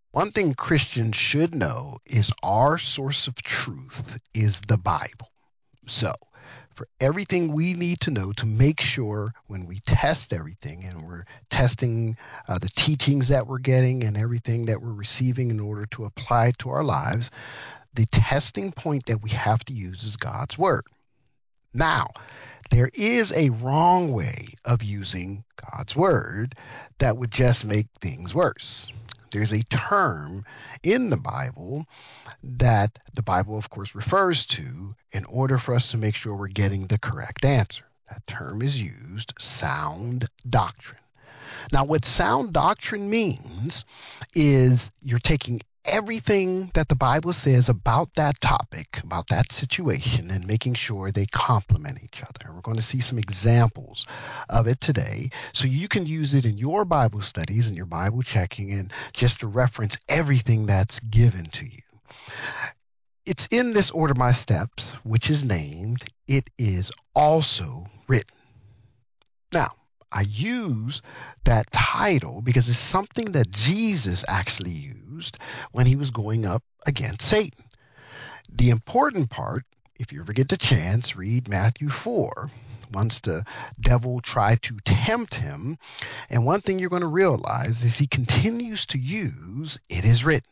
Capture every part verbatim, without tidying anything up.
One thing Christians should know is our source of truth is the Bible. So, for everything we need to know to make sure when we test everything and we're testing uh, the teachings that we're getting and everything that we're receiving in order to apply it to our lives, the testing point that we have to use is God's Word. Now, there is a wrong way of using God's Word that would just make things worse. There's a term in the Bible that the Bible, of course, refers to in order for us to make sure we're getting the correct answer. That term is used, sound doctrine. Now, what sound doctrine means is you're taking everything that the Bible says about that topic, about that situation, and making sure they complement each other. We're going to see some examples of it today so you can use it in your Bible studies and your Bible checking and just to reference everything that's given to you. It's in this order my steps, which is named, It Is Also Written. Now, I use that title because it's something that Jesus actually used when he was going up against Satan. The important part, if you ever get the chance, read Matthew four. Once the devil tried to tempt him, and one thing you're going to realize is he continues to use, it is written.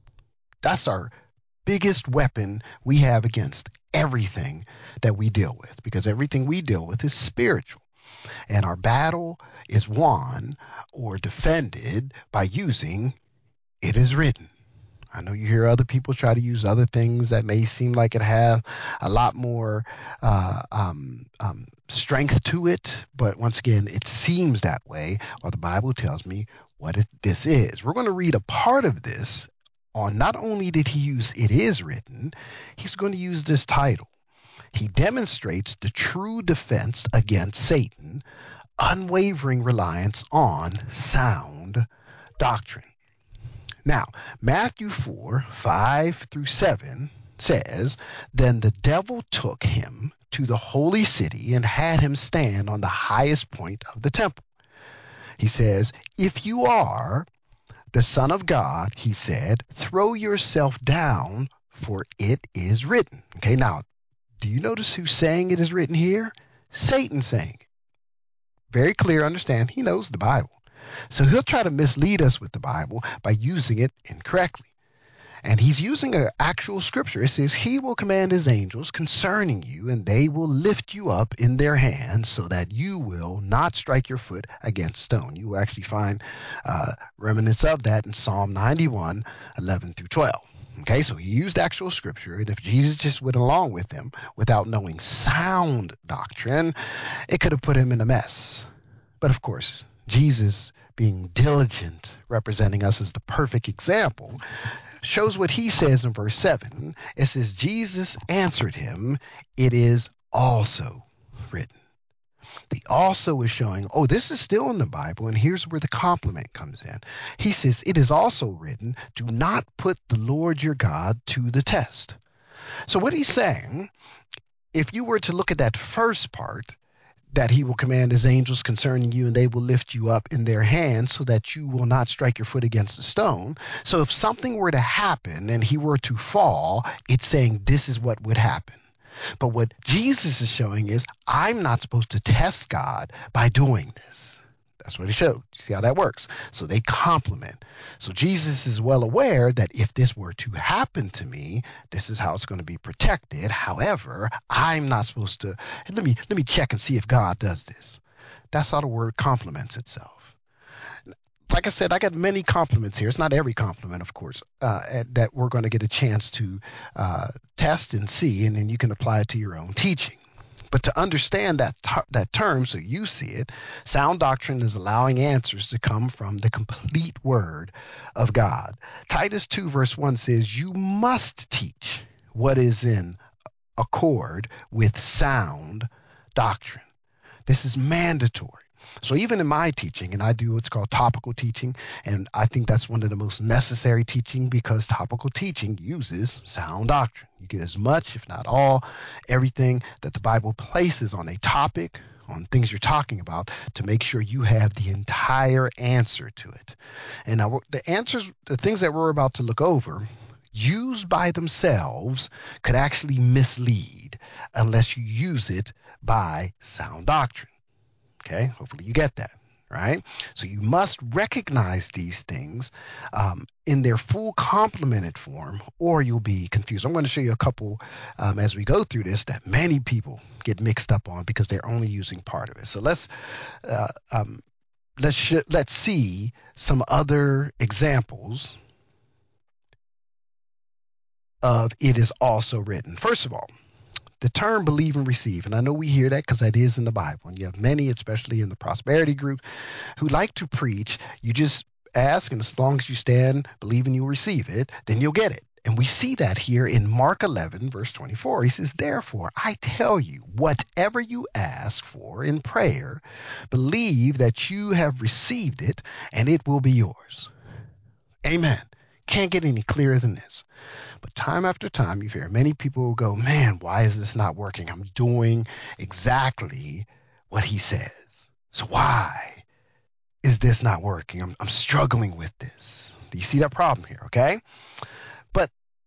That's our biggest weapon we have against everything that we deal with, because everything we deal with is spiritual. And our battle is won or defended by using it is written. I know you hear other people try to use other things that may seem like it have a lot more uh, um, um, strength to it, but once again, it seems that way, or the Bible tells me what it, this is. We're going to read a part of this on not only did he use it is written, he's going to use this title. He demonstrates the true defense against Satan, unwavering reliance on sound doctrine. Now, Matthew four, five through seven says, Then the devil took him to the holy city and had him stand on the highest point of the temple. He says, If you are the Son of God, he said, throw yourself down, for it is written. Okay, now, do you notice who's saying it is written here? Satan saying it. Very clear, understand, he knows the Bible. So he'll try to mislead us with the Bible by using it incorrectly. And he's using an actual scripture. It says, He will command his angels concerning you, and they will lift you up in their hands so that you will not strike your foot against stone. You will actually find uh, remnants of that in Psalm ninety-one, eleven through twelve. Okay, so he used actual scripture, and if Jesus just went along with him without knowing sound doctrine, it could have put him in a mess. But of course, Jesus, being diligent, representing us as the perfect example, shows what he says in verse seven. It says, Jesus answered him, It is also written. The also is showing, oh, this is still in the Bible, and here's where the compliment comes in. He says, It is also written, Do not put the Lord your God to the test. So what he's saying, if you were to look at that first part, that he will command his angels concerning you, and they will lift you up in their hands so that you will not strike your foot against a stone. So if something were to happen and he were to fall, it's saying this is what would happen. But what Jesus is showing is I'm not supposed to test God by doing this. That's what he showed. See how that works? So they complement. So Jesus is well aware that if this were to happen to me, this is how it's going to be protected. However, I'm not supposed to. Let me let me check and see if God does this. That's how the word complements itself. Like I said, I got many compliments here. It's not every compliment, of course, uh, that we're going to get a chance to uh, test and see, and then you can apply it to your own teaching. But to understand that t- that term, so you see it, sound doctrine is allowing answers to come from the complete word of God. Titus two verse one says, you must teach what is in accord with sound doctrine. This is mandatory. So even in my teaching, and I do what's called topical teaching, and I think that's one of the most necessary teaching because topical teaching uses sound doctrine. You get as much, if not all, everything that the Bible places on a topic, on things you're talking about to make sure you have the entire answer to it. And now the answers, the things that we're about to look over, used by themselves could actually mislead unless you use it by sound doctrine. Okay, hopefully you get that. Right? So you must recognize these things um, in their full complemented form, or you'll be confused. I'm going to show you a couple um, as we go through this that many people get mixed up on because they're only using part of it. So let's uh, um, let's sh- let's see some other examples of it is also written. First of all, the term believe and receive, and I know we hear that because that is in the Bible, and you have many, especially in the prosperity group, who like to preach, you just ask, and as long as you stand, believe, and you'll receive it, then you'll get it. And we see that here in Mark eleven, verse twenty-four. He says, therefore, I tell you, whatever you ask for in prayer, believe that you have received it, and it will be yours. Amen. Can't get any clearer than this. But time after time, you hear many people will go, man, why is this not working? I'm doing exactly what he says. So why is this not working? I'm, I'm struggling with this. Do you see that problem here? Okay. But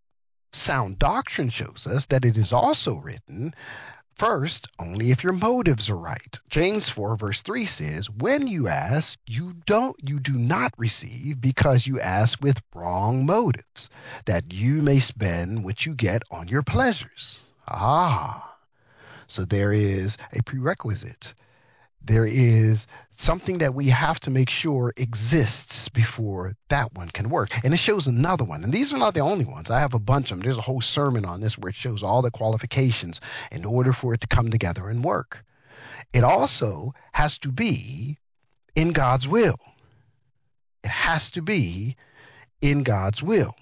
sound doctrine shows us that it is also written, first, only if your motives are right. James four verse three says, when you ask, you don't you do not receive because you ask with wrong motives, that you may spend what you get on your pleasures. Ah, so there is a prerequisite. There is something that we have to make sure exists before that one can work. And it shows another one. And these are not the only ones. I have a bunch of them. There's a whole sermon on this where it shows all the qualifications in order for it to come together and work. It also has to be in God's will. It has to be in God's will.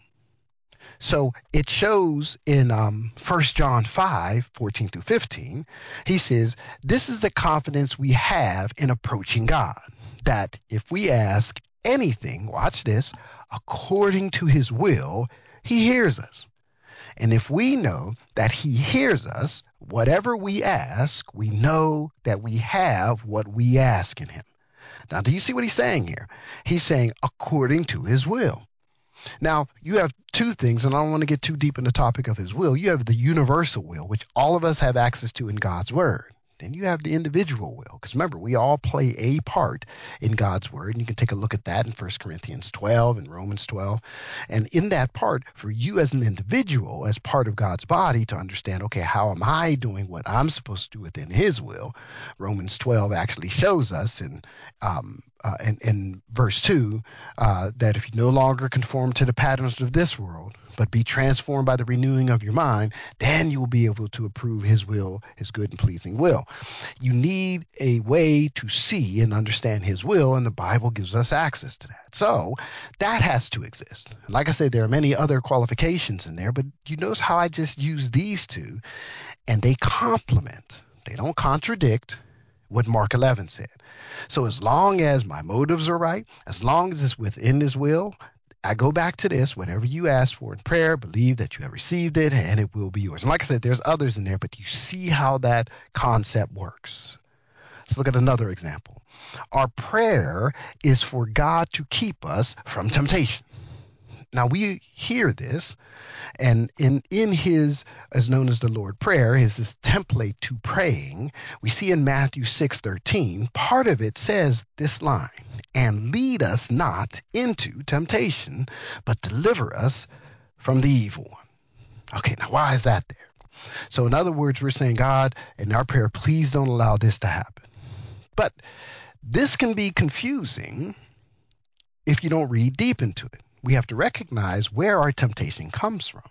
So it shows in um, First John five, fourteen through fifteen, he says, this is the confidence we have in approaching God, that if we ask anything, watch this, according to his will, he hears us. And if we know that he hears us, whatever we ask, we know that we have what we ask in him. Now, do you see what he's saying here? He's saying according to his will. Now, you have two things, and I don't want to get too deep in the topic of his will. You have the universal will, which all of us have access to in God's word. Then you have the individual will, because remember, we all play a part in God's word, and you can take a look at that in First Corinthians twelve and Romans twelve. And in that part, for you as an individual, as part of God's body, to understand, okay, how am I doing what I'm supposed to do within his will? Romans twelve actually shows us in, um, uh, in, in verse two uh, that if you no longer conform to the patterns of this world, but be transformed by the renewing of your mind, then you will be able to approve his will, his good and pleasing will. You need a way to see and understand his will, and the Bible gives us access to that. So that has to exist. And like I said, there are many other qualifications in there, but you notice how I just use these two, and they complement. They don't contradict what Mark eleven said. So as long as my motives are right, as long as it's within his will, I go back to this, whatever you ask for in prayer, believe that you have received it and it will be yours. And like I said, there's others in there, but you see how that concept works. Let's look at another example. Our prayer is for God to keep us from temptation. Now we hear this, and in, in his, as known as the Lord Prayer, is this template to praying. We see in Matthew six thirteen, part of it says this line, and lead us not into temptation, but deliver us from the evil one. Okay, now why is that there? So in other words, we're saying, God, in our prayer, please don't allow this to happen. But this can be confusing if you don't read deep into it. We have to recognize where our temptation comes from.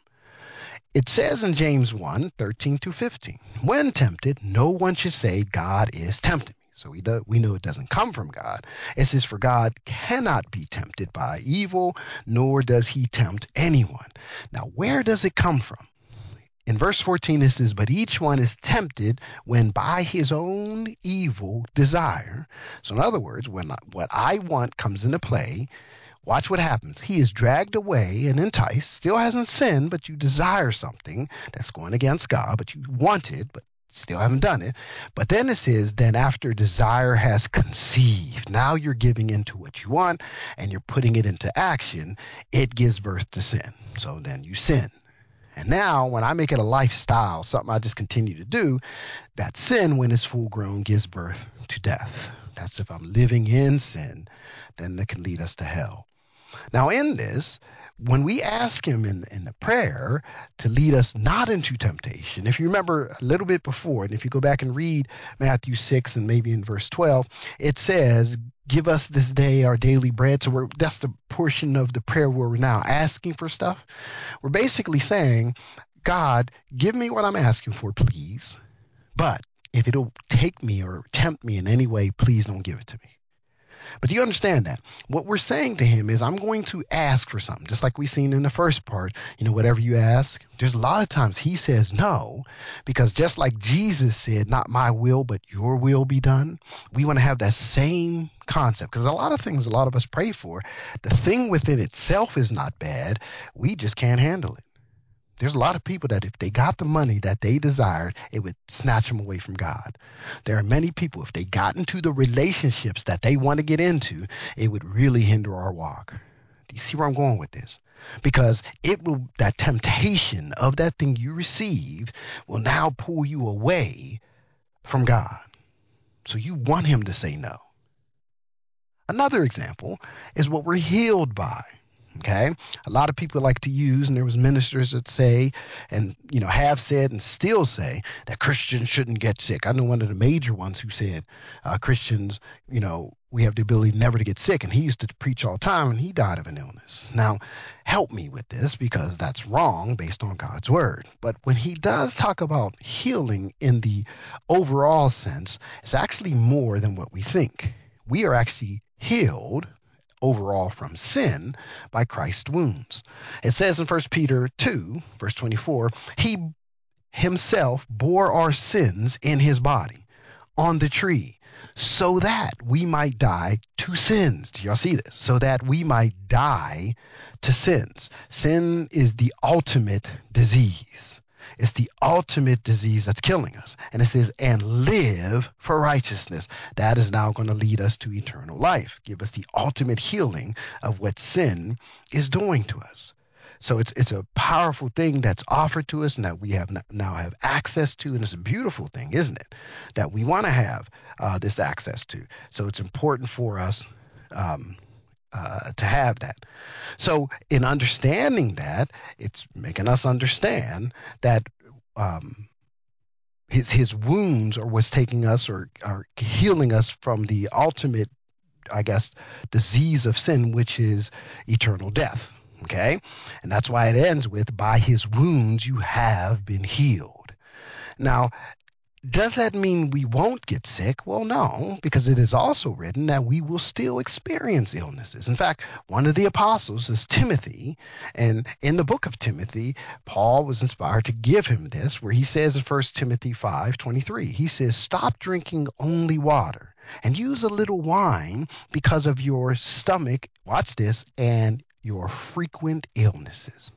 It says in James one, thirteen to fifteen, when tempted, no one should say, God is tempting me. So we, do, we know it doesn't come from God. It says, for God cannot be tempted by evil, nor does he tempt anyone. Now, where does it come from? In verse fourteen, it says, but each one is tempted when by his own evil desire. So in other words, when what I want comes into play, watch what happens. He is dragged away and enticed, still hasn't sinned, but you desire something that's going against God, but you want it, but Still haven't done it. But then it says, then after desire has conceived, now you're giving into what you want and you're putting it into action, it gives birth to sin. So then you sin. And now when I make it a lifestyle, something I just continue to do, that sin, when it's full grown, gives birth to death. That's if I'm living in sin, then it can lead us to hell. Now in this, when we ask him in, in the prayer to lead us not into temptation, if you remember a little bit before, and if you go back and read Matthew six and maybe in verse twelve, it says, give us this day our daily bread. So we're, that's the portion of the prayer where we're now asking for stuff. We're basically saying, God, give me what I'm asking for, please. But if it'll take me or tempt me in any way, please don't give it to me. But do you understand that? What we're saying to him is, I'm going to ask for something, just like we seen in the first part, you know, whatever you ask. There's a lot of times he says no, because just like Jesus said, not my will, but your will be done. We want to have that same concept, because a lot of things a lot of us pray for, the thing within itself is not bad. We just can't handle it. There's a lot of people that if they got the money that they desired, it would snatch them away from God. There are many people, if they got into the relationships that they want to get into, it would really hinder our walk. Do you see where I'm going with this? Because it will, that temptation of that thing you received will now pull you away from God. So you want him to say no. Another example is what we're healed by. Okay, a lot of people like to use, and there was ministers that say, and you know, have said and still say that Christians shouldn't get sick. I know one of the major ones who said uh, Christians, you know, we have the ability never to get sick, and he used to preach all the time, and he died of an illness. Now, help me with this, because that's wrong based on God's word. But when he does talk about healing in the overall sense, it's actually more than what we think. We are actually healed overall from sin by Christ's wounds. It says in First Peter two, verse twenty-four, he himself bore our sins in his body on the tree, so that we might die to sins. Do y'all see this? So that we might die to sins. Sin is the ultimate disease. It's the ultimate disease that's killing us. And it says, and live for righteousness. That is now going to lead us to eternal life. Give us the ultimate healing of what sin is doing to us. So it's it's a powerful thing that's offered to us and that we have now have access to. And it's a beautiful thing, isn't it? That we want to have uh, this access to. So it's important for us um, uh, to have that. So in understanding that, it's making us understand that um, his his wounds are what's taking us or are healing us from the ultimate, I guess, disease of sin, which is eternal death. Okay? And that's why it ends with, by his wounds you have been healed. Now, does that mean we won't get sick? Well, no, because it is also written that we will still experience illnesses. In fact, one of the apostles is Timothy, and in the book of Timothy, Paul was inspired to give him this, where he says in First Timothy five twenty-three, he says, stop drinking only water and use a little wine because of your stomach, watch this, and your frequent illnesses.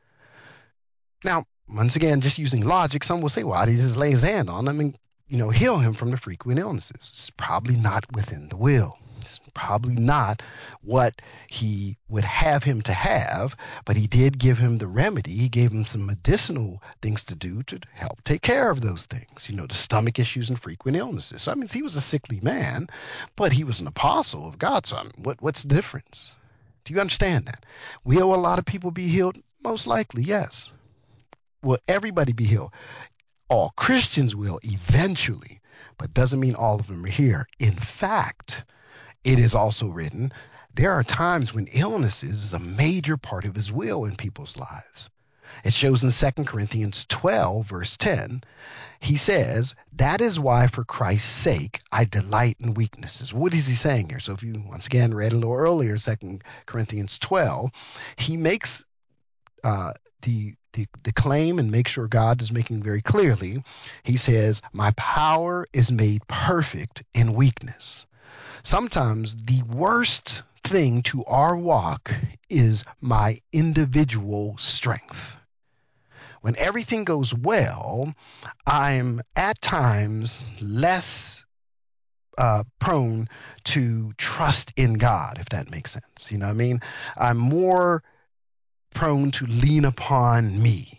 Now, once again, just using logic, some will say, well, he just lay his hand on him and, you know, heal him from the frequent illnesses. It's probably not within the will. It's probably not what he would have him to have, but he did give him the remedy. He gave him some medicinal things to do to help take care of those things, you know, the stomach issues and frequent illnesses. So, I mean, he was a sickly man, but he was an apostle of God. So, I mean, what, what's the difference? Do you understand that? Will a lot of people be healed? Most likely, yes. Will everybody be healed? All Christians will eventually, but doesn't mean all of them are here. In fact, it is also written, there are times when illnesses is a major part of his will in people's lives. It shows in Second Corinthians twelve, verse ten, he says, that is why for Christ's sake I delight in weaknesses. What is he saying here? So if you, once again, read a little earlier, Second Corinthians twelve, he makes uh, the, the, the claim and make sure God is making very clearly. He says, my power is made perfect in weakness. Sometimes the worst thing to our walk is my individual strength. When everything goes well, I'm at times less uh, prone to trust in God, if that makes sense. You know what I mean? I'm more prone to lean upon me,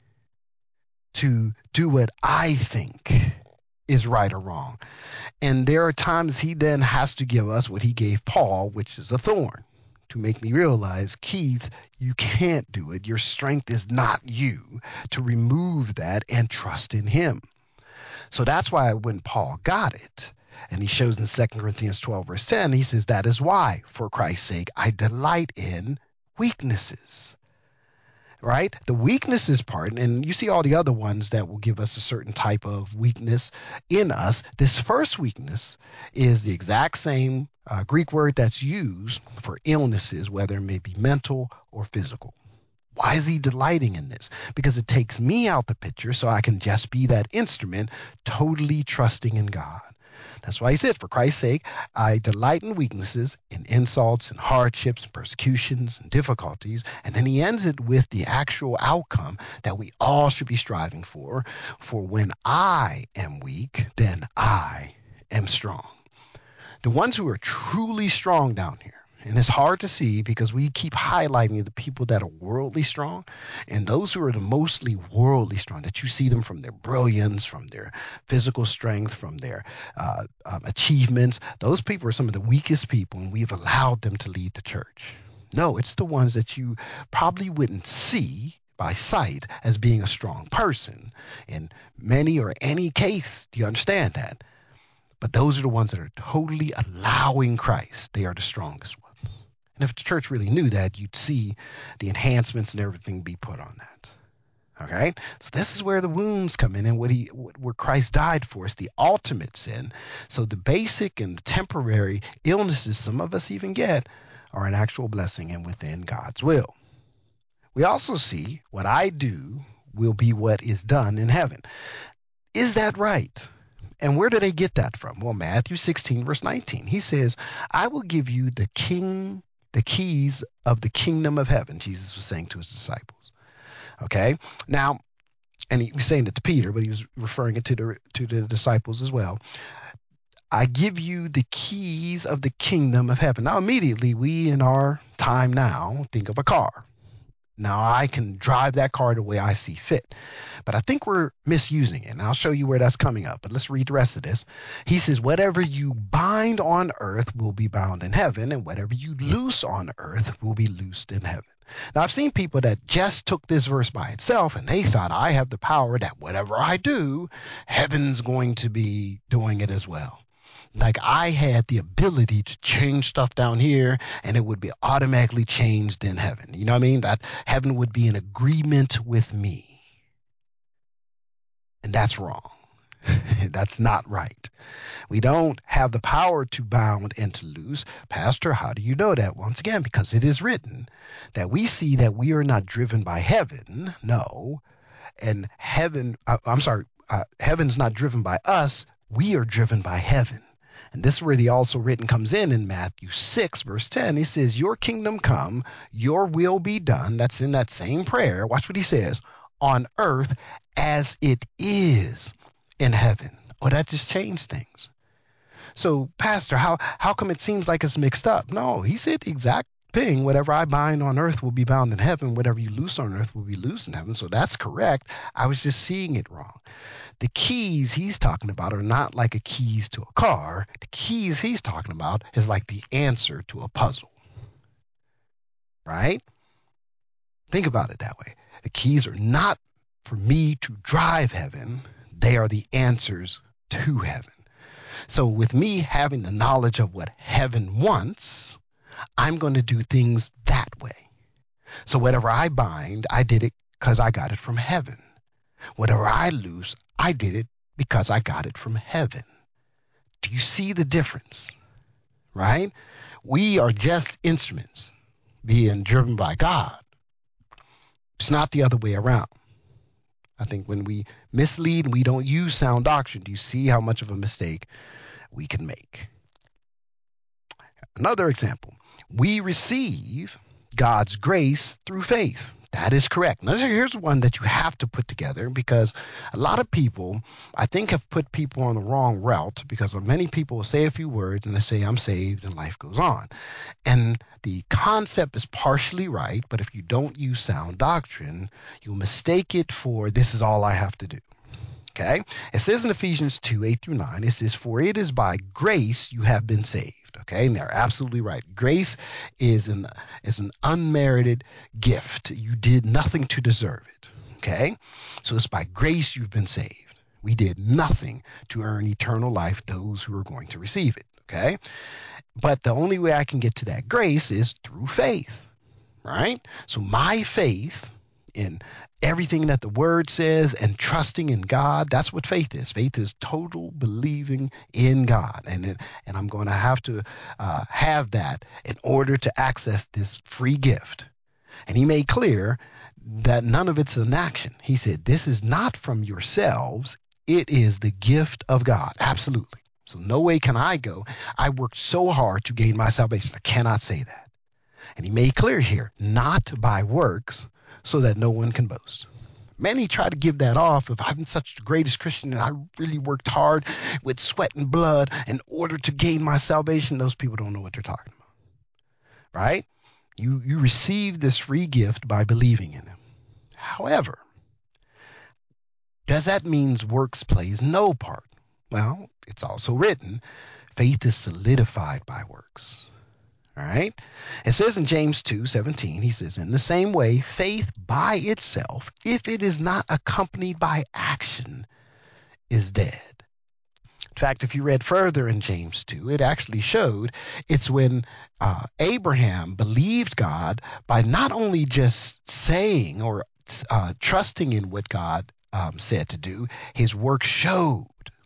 to do what I think is right or wrong. And there are times he then has to give us what he gave Paul, which is a thorn, to make me realize, Keith, you can't do it. Your strength is not you, to remove that and trust in him. So that's why when Paul got it, and he shows in Second Corinthians twelve, verse ten, he says, that is why, for Christ's sake, I delight in weaknesses. Right? The weaknesses part, and you see all the other ones that will give us a certain type of weakness in us. This first weakness is the exact same uh, Greek word that's used for illnesses, whether it may be mental or physical. Why is he delighting in this? Because it takes me out the picture so I can just be that instrument, totally trusting in God. That's why he said, for Christ's sake, I delight in weaknesses, in insults, and hardships, and persecutions, and difficulties. And then he ends it with the actual outcome that we all should be striving for. For when I am weak, then I am strong. The ones who are truly strong down here, and it's hard to see because we keep highlighting the people that are worldly strong, and those who are the mostly worldly strong, that you see them from their brilliance, from their physical strength, from their uh, um, achievements. Those people are some of the weakest people, and we've allowed them to lead the church. No, it's the ones that you probably wouldn't see by sight as being a strong person in many or any case. Do you understand that? But those are the ones that are totally allowing Christ. They are the strongest ones. And if the church really knew that, you'd see the enhancements and everything be put on that. Okay? So this is where the wounds come in and what he, where Christ died for us, the ultimate sin. So the basic and the temporary illnesses some of us even get are an actual blessing and within God's will. We also see what I do will be what is done in heaven. Is that right? And where do they get that from? Well, Matthew sixteen, verse nineteen. He says, I will give you the king, the keys of the kingdom of heaven, Jesus was saying to his disciples. Okay? Now, and he was saying it to Peter, but he was referring it to the to the disciples as well. I give you the keys of the kingdom of heaven. Now, immediately, we in our time now think of a car. Now, I can drive that car the way I see fit. But I think we're misusing it. And I'll show you where that's coming up. But let's read the rest of this. He says, whatever you bind on earth will be bound in heaven, and whatever you loose on earth will be loosed in heaven. Now, I've seen people that just took this verse by itself, and they thought, I have the power that whatever I do, heaven's going to be doing it as well. Like I had the ability to change stuff down here and it would be automatically changed in heaven. You know what I mean? That heaven would be in agreement with me. And that's wrong. That's not right. We don't have the power to bound and to loose. Pastor, how do you know that? Once again, because it is written that we see that we are not driven by heaven. No. And heaven, uh, I'm sorry, uh, heaven's not driven by us. We are driven by heaven. And this is where the also written comes in in Matthew six, verse ten. He says, your kingdom come, your will be done. That's in that same prayer. Watch what he says. On earth as it is in heaven. Oh, that just changed things. So, Pastor, how, how come it seems like it's mixed up? No, he said the exact thing. Whatever I bind on earth will be bound in heaven. Whatever you loose on earth will be loose in heaven. So that's correct. I was just seeing it wrong. The keys he's talking about are not like a keys to a car. The keys he's talking about is like the answer to a puzzle. Right? Think about it that way. The keys are not for me to drive heaven. They are the answers to heaven. So with me having the knowledge of what heaven wants, I'm going to do things that way. So whatever I bind, I did it because I got it from heaven. Whatever I loose, I did it because I got it from heaven. Do you see the difference? Right? We are just instruments being driven by God. It's not the other way around. I think when we mislead and we don't use sound doctrine, do you see how much of a mistake we can make? Another example. We receive God's grace through faith. That is correct. Now, here's one that you have to put together, because a lot of people, I think, have put people on the wrong route, because many people will say a few words and they say, I'm saved, and life goes on. And the concept is partially right, but if you don't use sound doctrine, you'll mistake it for this is all I have to do. Okay? It says in Ephesians two, eight through nine, it says, for it is by grace you have been saved. Okay, and they're absolutely right. Grace is an is an unmerited gift. You did nothing to deserve it. Okay, so it's by grace you've been saved. We did nothing to earn eternal life, those who are going to receive it. Okay, but the only way I can get to that grace is through faith. Right? So my faith in everything that the word says and trusting in God, that's what faith is. Faith is total believing in God. And it, and I'm going to have to uh, have that in order to access this free gift. And he made clear that none of it's an action. He said, this is not from yourselves. It is the gift of God. Absolutely. So no way can I go, I worked so hard to gain my salvation. I cannot say that. And he made clear here, not by works, so that no one can boast. Many try to give that off of, I'm such the greatest Christian and I really worked hard with sweat and blood in order to gain my salvation. Those people don't know what they're talking about. Right? You you receive this free gift by believing in him. However, does that mean works plays no part? Well, it's also written, faith is solidified by works. All right. It says in James two seventeen, he says, in the same way, faith by itself, if it is not accompanied by action, is dead. In fact, if you read further in James two, it actually showed it's when uh, Abraham believed God by not only just saying or uh, trusting in what God um, said to do, his work showed.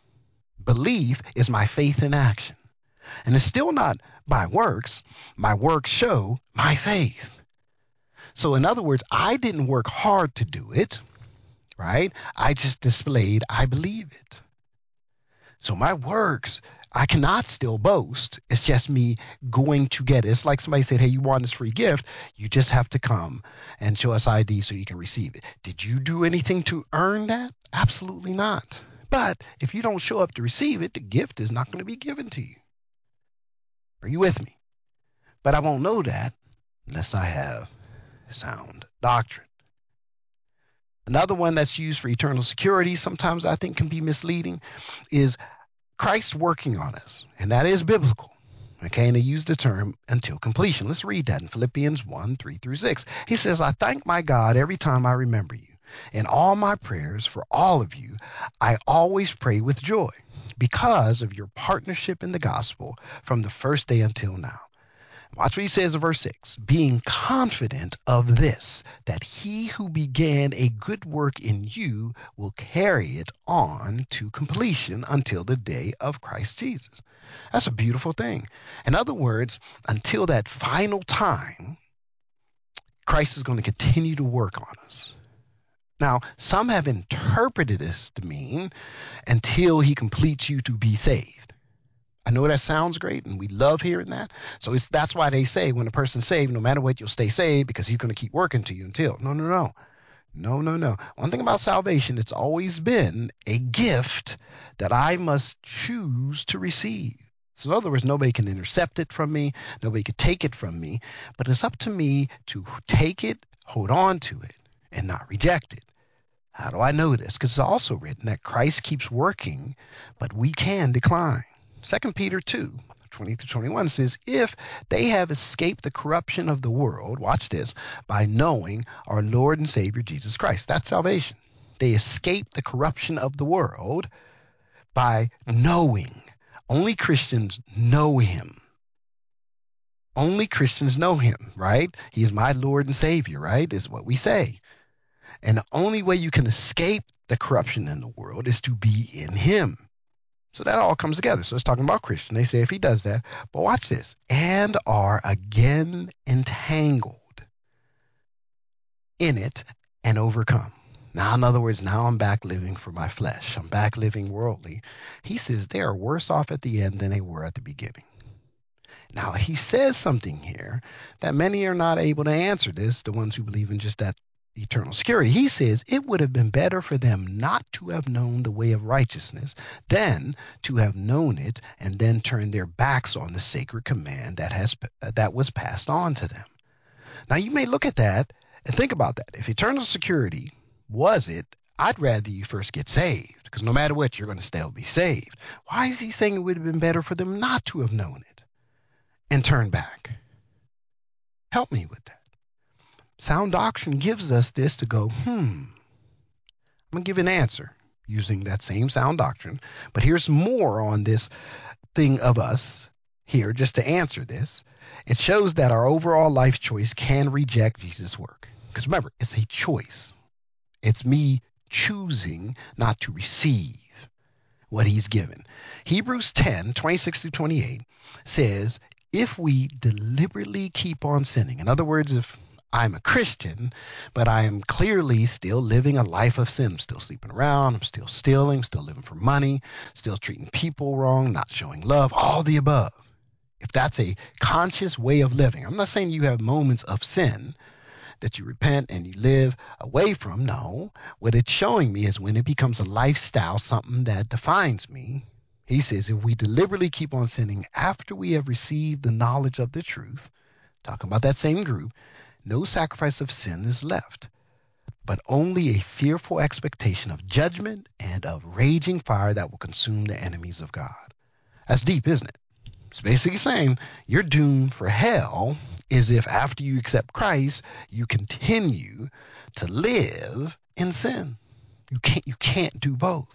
Belief is my faith in action. And it's still not by works. My works show my faith. So in other words, I didn't work hard to do it, right? I just displayed I believe it. So my works, I cannot still boast. It's just me going to get it. It's like somebody said, hey, you want this free gift? You just have to come and show us I D so you can receive it. Did you do anything to earn that? Absolutely not. But if you don't show up to receive it, the gift is not going to be given to you. Are you with me? But I won't know that unless I have sound doctrine. Another one that's used for eternal security, sometimes I think can be misleading, is Christ working on us. And that is biblical. Okay, and they use the term until completion. Let's read that in Philippians one, three through six. He says, I thank my God every time I remember you. In all my prayers for all of you, I always pray with joy because of your partnership in the gospel from the first day until now. Watch what he says in verse six. Being confident of this, that he who began a good work in you will carry it on to completion until the day of Christ Jesus. That's a beautiful thing. In other words, until that final time, Christ is going to continue to work on us. Now, some have interpreted this to mean until he completes you to be saved. I know that sounds great, and we love hearing that. So it's, that's why they say when a person's saved, no matter what, you'll stay saved because he's going to keep working to you until. No, no, no. No, no, no. One thing about salvation, it's always been a gift that I must choose to receive. So in other words, nobody can intercept it from me. Nobody can take it from me. But it's up to me to take it, hold on to it, and not reject it. How do I know this? Because it's also written that Christ keeps working, but we can decline. Second Peter two, twenty to twenty-one says, if they have escaped the corruption of the world, watch this, by knowing our Lord and Savior Jesus Christ. That's salvation. They escaped the corruption of the world by knowing. Only Christians know him. Only Christians know him, right? He is my Lord and Savior, right? Is what we say. And the only way you can escape the corruption in the world is to be in him. So that all comes together. So it's talking about Christian. They say if he does that, but watch this, and are again entangled in it and overcome. Now, in other words, now I'm back living for my flesh. I'm back living worldly. He says they are worse off at the end than they were at the beginning. Now, he says something here that many are not able to answer this, the ones who believe in just that eternal security. He says it would have been better for them not to have known the way of righteousness than to have known it and then turn their backs on the sacred command that has that was passed on to them. Now, you may look at that and think about that. If eternal security was it, I'd rather you first get saved, because no matter what, you're going to still be saved. Why is he saying it would have been better for them not to have known it and turn back? Help me with that. Sound doctrine gives us this to go, hmm, I'm going to give an answer using that same sound doctrine. But here's more on this thing of us here just to answer this. It shows that our overall life choice can reject Jesus' work. Because remember, it's a choice. It's me choosing not to receive what he's given. Hebrews ten, twenty-six through twenty-eight says, if we deliberately keep on sinning, in other words, if I'm a Christian, but I am clearly still living a life of sin, I'm still sleeping around, I'm still stealing, still living for money, still treating people wrong, not showing love, all the above. If that's a conscious way of living, I'm not saying you have moments of sin that you repent and you live away from. No, what it's showing me is when it becomes a lifestyle, something that defines me. He says if we deliberately keep on sinning after we have received the knowledge of the truth, talking about that same group, no sacrifice of sin is left, but only a fearful expectation of judgment and of raging fire that will consume the enemies of God. That's deep, isn't it? It's basically saying you're doomed for hell is if after you accept Christ, you continue to live in sin. You can't, you can't do both.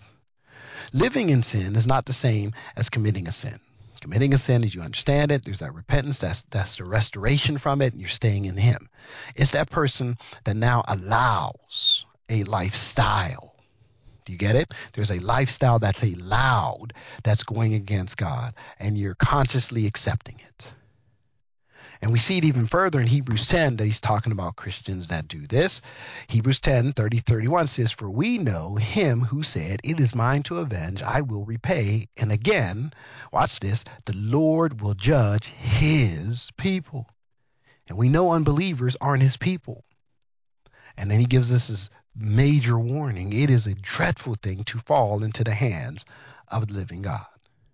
Living in sin is not the same as committing a sin. Committing a sin is you understand it, there's that repentance, that's that's the restoration from it, and you're staying in him. It's that person that now allows a lifestyle. Do you get it? There's a lifestyle that's allowed, that's going against God, and you're consciously accepting it. And we see it even further in Hebrews ten that he's talking about Christians that do this. Hebrews ten, thirty, thirty-one says, for we know him who said, it is mine to avenge, I will repay. And again, watch this, the Lord will judge his people. And we know unbelievers aren't his people. And then he gives us this major warning. It is a dreadful thing to fall into the hands of the living God.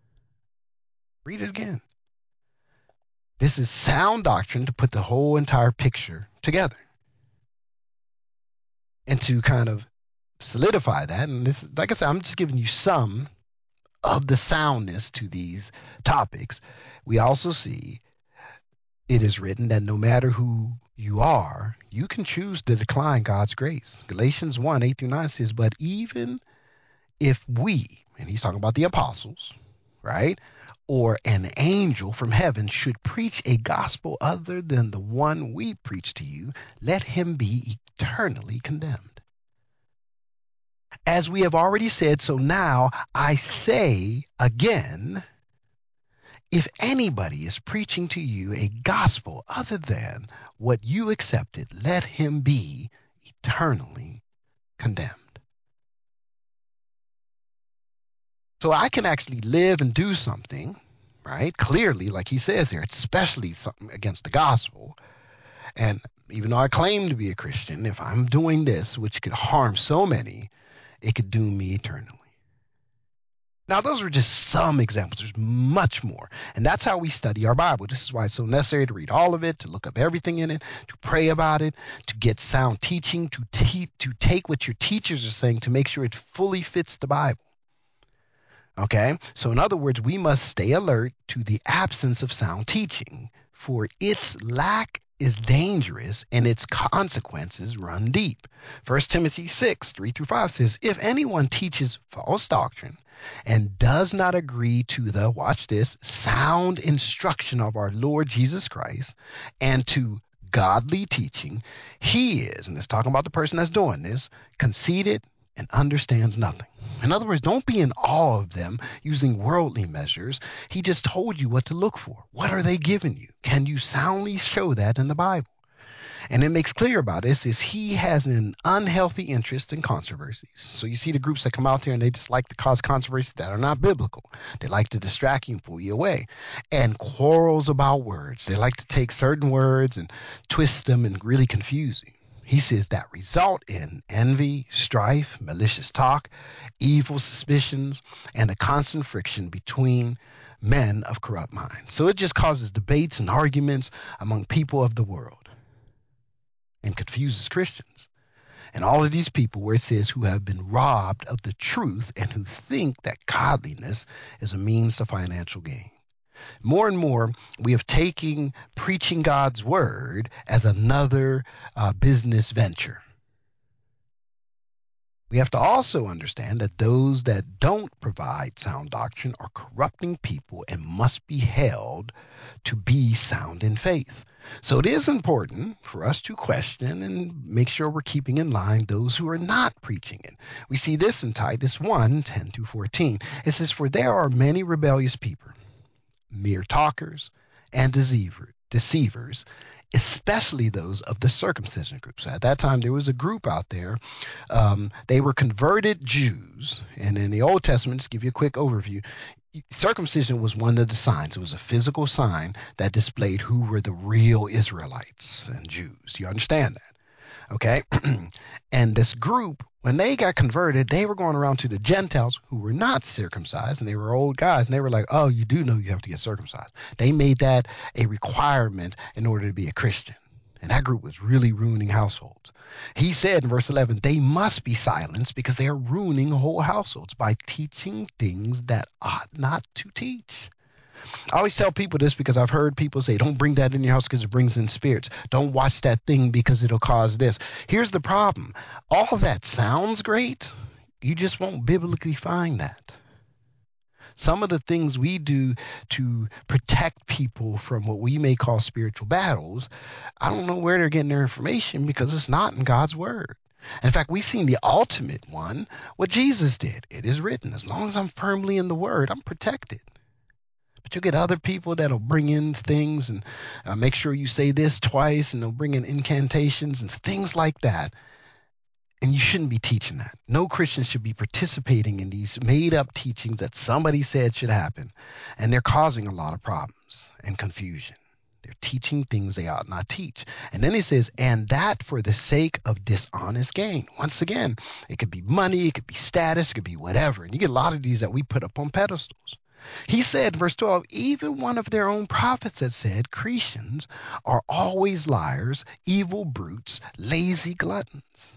Read it again. This is sound doctrine to put the whole entire picture together. And to kind of solidify that, and this, like I said, I'm just giving you some of the soundness to these topics. We also see it is written that no matter who you are, you can choose to decline God's grace. Galatians one, eight through nine says, but even if we, and he's talking about the apostles, right, or an angel from heaven should preach a gospel other than the one we preach to you, let him be eternally condemned. As we have already said, so now I say again, if anybody is preaching to you a gospel other than what you accepted, let him be eternally condemned. So I can actually live and do something, right? Clearly, like he says here, especially something against the gospel. And even though I claim to be a Christian, if I'm doing this, which could harm so many, it could doom me eternally. Now, those are just some examples. There's much more. And that's how we study our Bible. This is why it's so necessary to read all of it, to look up everything in it, to pray about it, to get sound teaching, to, te- to take what your teachers are saying to make sure it fully fits the Bible. Okay? So in other words, we must stay alert to the absence of sound teaching, for its lack is dangerous and its consequences run deep. First Timothy six, three through five says, if anyone teaches false doctrine and does not agree to the, watch this, sound instruction of our Lord Jesus Christ and to godly teaching, he is, and it's talking about the person that's doing this, conceited and understands nothing. In other words, don't be in awe of them using worldly measures. He just told you what to look for. What are they giving you? Can you soundly show that in the Bible? And it makes clear about this is he has an unhealthy interest in controversies. So you see the groups that come out there and they just like to cause controversies that are not biblical. They like to distract you and pull you away. And quarrels about words. They like to take certain words and twist them and really confuse you. He says that result in envy, strife, malicious talk, evil suspicions, and a constant friction between men of corrupt minds. So it just causes debates and arguments among people of the world and confuses Christians. And all of these people, where it says, who have been robbed of the truth and who think that godliness is a means to financial gain. More and more, we have taken preaching God's word as another uh, business venture. We have to also understand that those that don't provide sound doctrine are corrupting people and must be held to be sound in faith. So it is important for us to question and make sure we're keeping in line those who are not preaching it. We see this in Titus one, ten through fourteen. It says, for there are many rebellious people, mere talkers, and deceiver, deceivers, especially those of the circumcision group. So at that time, there was a group out there. Um, they were converted Jews. And in the Old Testament, just give you a quick overview, circumcision was one of the signs. It was a physical sign that displayed who were the real Israelites and Jews. Do you understand that? Okay. And this group, when they got converted, they were going around to the Gentiles who were not circumcised, and they were old guys, and they were like, oh, you do know you have to get circumcised. They made that a requirement in order to be a Christian. And that group was really ruining households. He said in verse eleven, they must be silenced because they are ruining whole households by teaching things that ought not to teach. I always tell people this because I've heard people say, don't bring that in your house because it brings in spirits. Don't watch that thing because it'll cause this. Here's the problem. All that sounds great. You just won't biblically find that. Some of the things we do to protect people from what we may call spiritual battles, I don't know where they're getting their information because it's not in God's word. In fact, we've seen the ultimate one, what Jesus did. It is written, as long as I'm firmly in the word, I'm protected. But you'll get other people that'll bring in things and uh, make sure you say this twice, and they'll bring in incantations and things like that. And you shouldn't be teaching that. No Christian should be participating in these made-up teachings that somebody said should happen. And they're causing a lot of problems and confusion. They're teaching things they ought not teach. And then he says, and that for the sake of dishonest gain. Once again, it could be money, it could be status, it could be whatever. And you get a lot of these that we put up on pedestals. He said, verse twelve, even one of their own prophets had said, Cretans are always liars, evil brutes, lazy gluttons.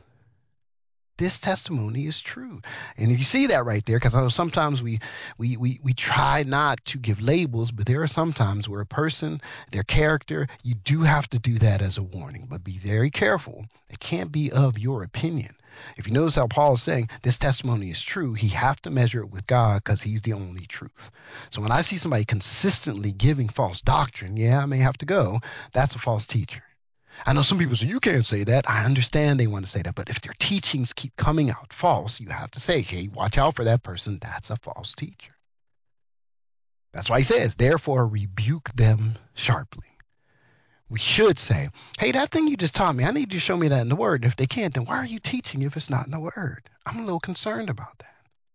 This testimony is true. And if you see that right there, because I know sometimes we, we, we, we try not to give labels, but there are some times where a person, their character, you do have to do that as a warning. But be very careful. It can't be of your opinion. If you notice how Paul is saying this testimony is true, he have to measure it with God because he's the only truth. So when I see somebody consistently giving false doctrine, yeah, I may have to go. That's a false teacher. I know some people say, you can't say that. I understand they want to say that. But if their teachings keep coming out false, you have to say, hey, watch out for that person. That's a false teacher. That's why he says, therefore, rebuke them sharply. We should say, hey, that thing you just taught me, I need you to show me that in the word. If they can't, then why are you teaching if it's not in the word? I'm a little concerned about that.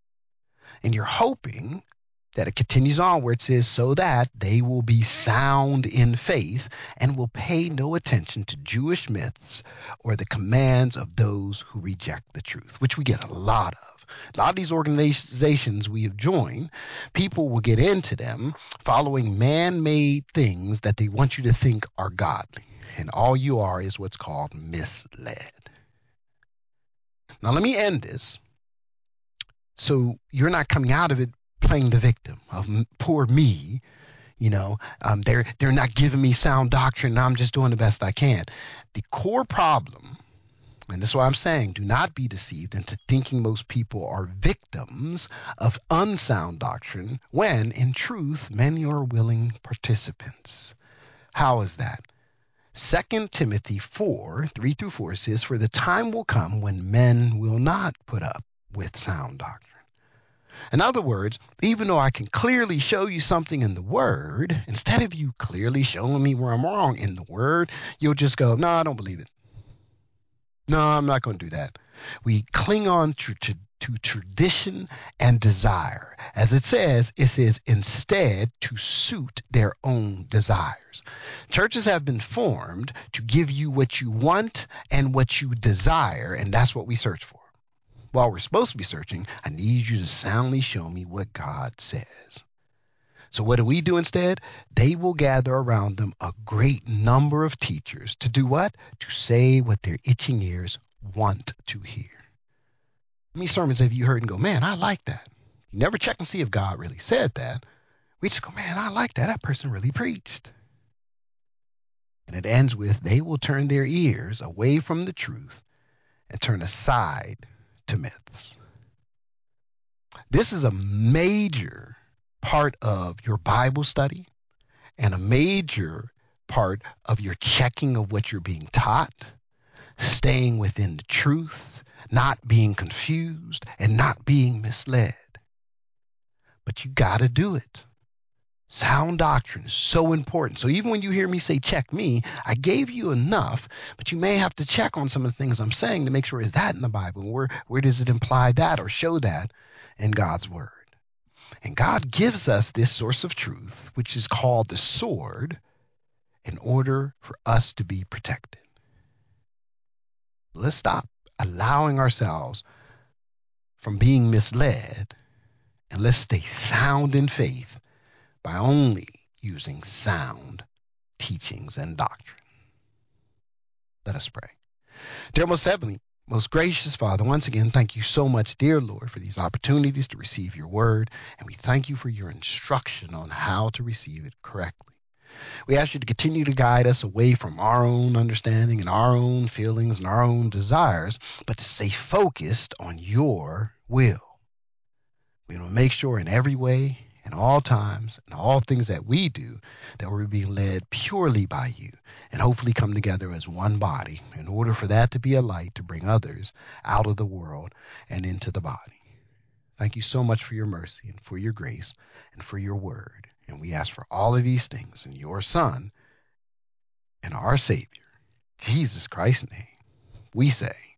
And you're hoping that it continues on where it says, so that they will be sound in faith and will pay no attention to Jewish myths or the commands of those who reject the truth, which we get a lot of. A lot of these organizations we have joined, people will get into them following man-made things that they want you to think are godly. And all you are is what's called misled. Now, let me end this so you're not coming out of it playing the victim of poor me. You know, um, they're they're not giving me sound doctrine, and I'm just doing the best I can. The core problem, and this is what I'm saying, do not be deceived into thinking most people are victims of unsound doctrine when, in truth, many are willing participants. How is that? Second Timothy four, three through four says, for the time will come when men will not put up with sound doctrine. In other words, even though I can clearly show you something in the word, instead of you clearly showing me where I'm wrong in the word, you'll just go, no, I don't believe it. No, I'm not going to do that. We cling on to, to, to tradition and desire. As it says, it says instead to suit their own desires. Churches have been formed to give you what you want and what you desire, and that's what we search for. While we're supposed to be searching, I need you to soundly show me what God says. So what do we do instead? They will gather around them a great number of teachers to do what? To say what their itching ears want to hear. How many sermons have you heard and go, man, I like that? You never check and see if God really said that. We just go, man, I like that. That person really preached. And it ends with they will turn their ears away from the truth and turn aside to myths. This is a major part of your Bible study and a major part of your checking of what you're being taught, staying within the truth, not being confused, and not being misled. But you got to do it. Sound doctrine is so important. So even when you hear me say check me, I gave you enough, but you may have to check on some of the things I'm saying to make sure is that in the Bible? Where, where does it imply that or show that in God's word? And God gives us this source of truth, which is called the sword, in order for us to be protected. Let's stop allowing ourselves from being misled, and let's stay sound in faith by only using sound teachings and doctrine. Let us pray. Dear most heavenly, most gracious Father, once again, thank you so much, dear Lord, for these opportunities to receive your word, and we thank you for your instruction on how to receive it correctly. We ask you to continue to guide us away from our own understanding and our own feelings and our own desires, but to stay focused on your will. We will make sure in every way, in all times, and all things that we do, that we're being led purely by you and hopefully come together as one body in order for that to be a light to bring others out of the world and into the body. Thank you so much for your mercy and for your grace and for your word. And we ask for all of these things in your Son and our Savior, Jesus Christ's name. We say,